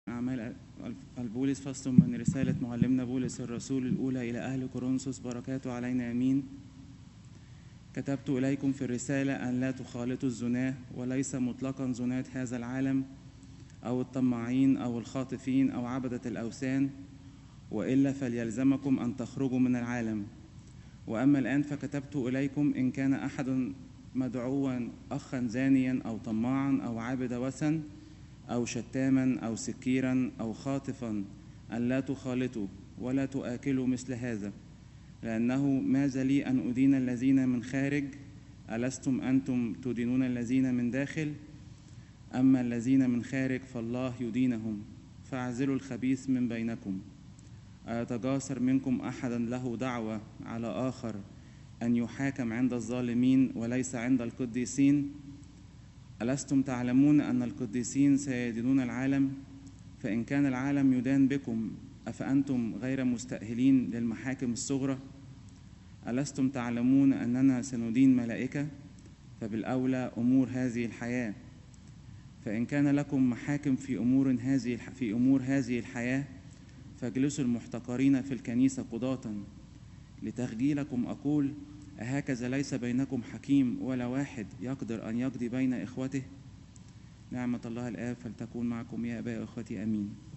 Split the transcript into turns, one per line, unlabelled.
أعمال البولس فصل من رسالة معلمنا بولس الرسول الأولى إلى أهل كورنثوس، بركاته علينا آمين. كتبت إليكم في الرسالة أن لا تخالطوا الزناة، وليس مطلقا زناة هذا العالم أو الطماعين أو الخاطفين أو عبدة الأوثان، وإلا فليلزمكم أن تخرجوا من العالم. وأما الآن فكتبت إليكم إن كان أحد مدعوا أخا زانيا أو طماعا أو عابد وثن أو شتاما أو سكيرا أو خاطفا أن لا تخالطوا ولا تؤكلوا مثل هذا، لأنه ماذا لي أن أدين الذين من خارج؟ ألستم أنتم تدينون الذين من داخل؟ أما الذين من خارج فالله يدينهم. فاعزلوا الخبيث من بينكم. أيتجاسر منكم أحدا له دعوة على آخر أن يحاكم عند الظالمين وليس عند القديسين؟ ألستم تعلمون أن القديسين سيدينون العالم؟ فإن كان العالم يدان بكم أفأنتم غير مستأهلين للمحاكم الصغرى؟ ألستم تعلمون أننا سندين ملائكة؟ فبالأولى أمور هذه الحياة. فإن كان لكم محاكم في أمور هذه الحياة، فاجلسوا المحتقرين في الكنيسة قضاة. لتخجيلكم أقول: أهكذا ليس بينكم حكيم ولا واحد يقدر أن يقضي بين إخوته؟ نعمة الله الآب فلتكون معكم يا آباء إخوتي، آمين.